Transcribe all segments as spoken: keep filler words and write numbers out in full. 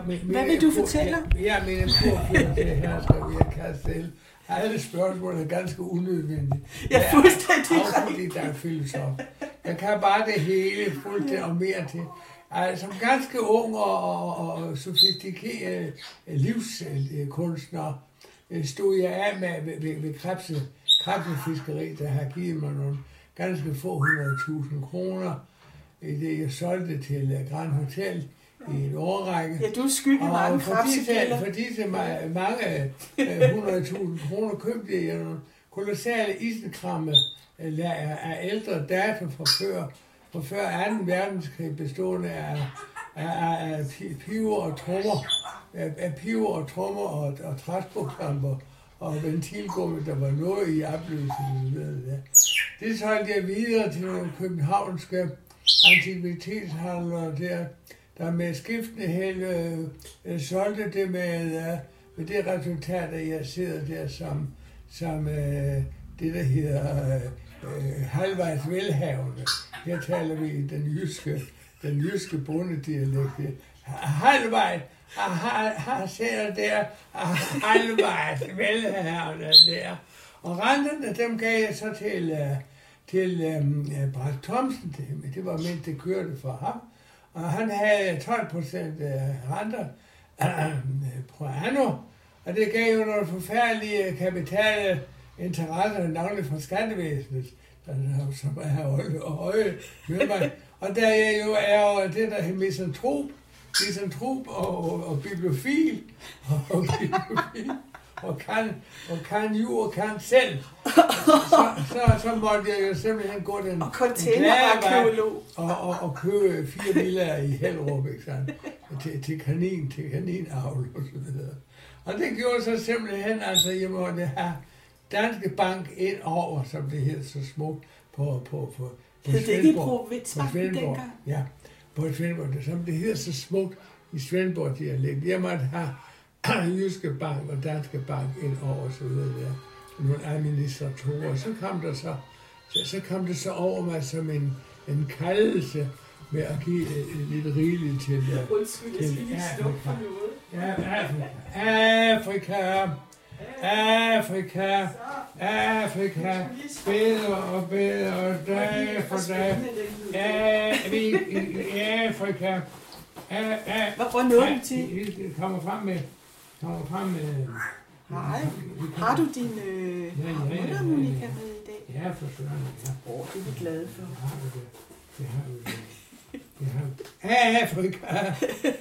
men, Hvad vil du fortælle? Jeg, jeg mener, at det her skal vi have selv. Alle spørgsmål er ganske unødvendige. Jeg er fuldstændig fordi der er filosof. Jeg kan bare det hele fuldstændig og mere til. Altså, som ganske ung og, og, og sofistikeret livskunstner stod jeg af med ved, ved, ved krebse, krebsefiskeri, der har givet mig nogle ganske få hundrede tusind kroner. Det jeg solgte til Grand Hotel i en årrække. Ja, du skyldte mange krebsekilder. For disse mange hundrede tusind kroner købte jeg nogle kolossale isenkrammer af ældre data fra før, fra før anden verdenskrig, bestående af, af, af piver og trommer, af, af piver og trommer og, og træskoklamper og ventilgummi, der var noget i opløsning. Det solgte jeg videre til nogle københavnske antikvitetshandlere der, der med skiftende held øh, solgte det med, øh, med det resultat, at jeg sidder der som, som øh, det, der hedder øh, halvvejs velhavende. Her taler vi i den jyske, den jyske bondedialekt. Halvvejs, har sidder der, halvvejs velhavende der. Og renterne, dem gav jeg så til... Øh, til øhm, Bræk Thomsen, det, det var mens det kørte for ham, og han havde tolv procent renter øh, på anno, og det gav jo nogle forfærdelige kapitale interesser, navnlig fra skattevæsenet, som er høje med mig. Og der er jo er det, der hedder misantrop, misantrop og, og, og bibliofil, og bibliofil. Og kan, og kan jo, og kan selv. Så, så, så måtte jeg jo simpelthen gå den og containerarkeolog. Og, og, og købe fire villaer i Hellerup, ikke sandt? Til, til kanin, til kaninavl og så videre. Og det gjorde så simpelthen, altså jeg måtte have Danske Bank ind over, som det hedder så smukt, på, på, på, på Svendborg. På Svendborg, ja. På Svendborg, som det hedder så smukt i Svendborg-dialekt. Jeg måtte have Jyske Bank og Danske Bank ind over så videre der. Nogle administratorer. Så kom der så, så, så kom det så over mig som en, en kaldelse med at give uh, lidt rigeligt til, uh, Undskyld, jeg skal lige slukke for noget. Ja, Afrika. Afrika. Afrika. Afrika. Bedre og bedre dag for dag. Afrika. Hvor nåede du til? Det kommer frem med kommer frem med... Hej. Har du din øh, mundharmonika med i dag? Ja, for søren. Åh, oh, det er vi glade for. Det har vi det. Det har vi det. Det har vi det. Afrika!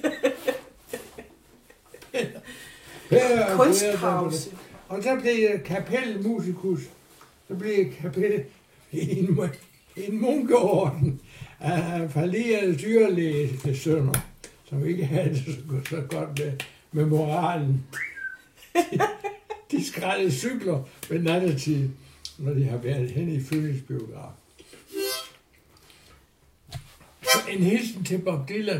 Kunstpause. Og så blev jeg kapelmusikus. Så blev jeg kapel i en, en munkeorden af fallerede dyrlægesønner, som ikke havde det så, så godt med, med moralen. De, de skrællede cykler ved nattetid, når de har været hen i Fønixbiograf. En hilsen til Bob Dylan.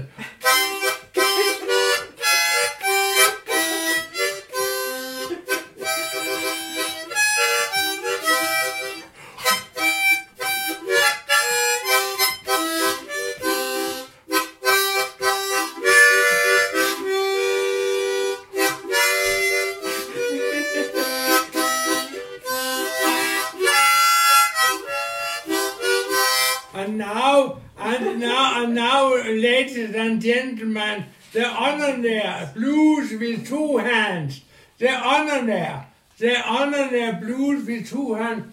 And now, and now, and now, ladies and gentlemen, the Hononair blues with two hands. The Hononair, the Hononair blues with two hands.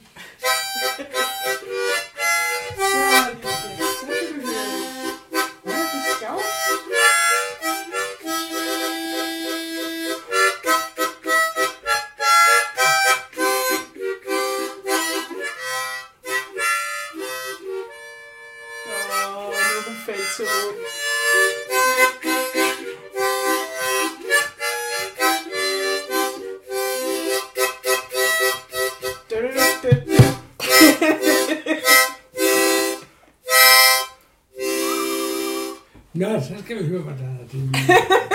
Nå, så skal vi høre, hvad der er det nye.